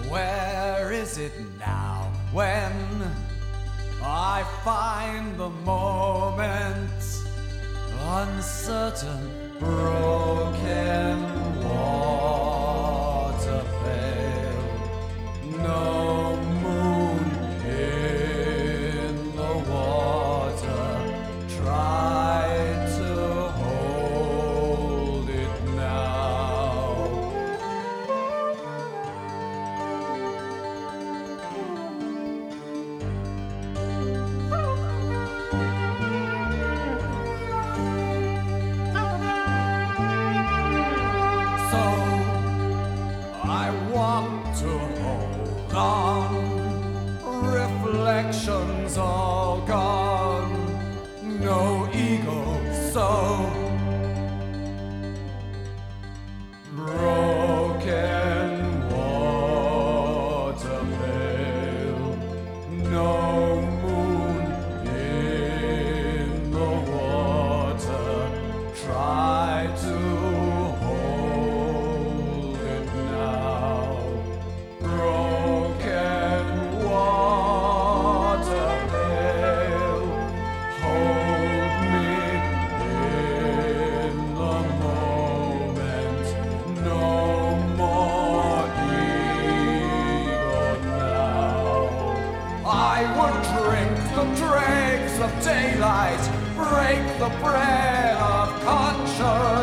Where is it now when I find the moment uncertain, broken water pale, no moon in the water, try to hold it now. So I want to hold on, reflections all gone, no ego, so broken water pale, no moon in the water, try to hold it now. Broken water pale, hold me in the moment, no more ego now. I would drink the dregs of daylight, break the bread of conscience.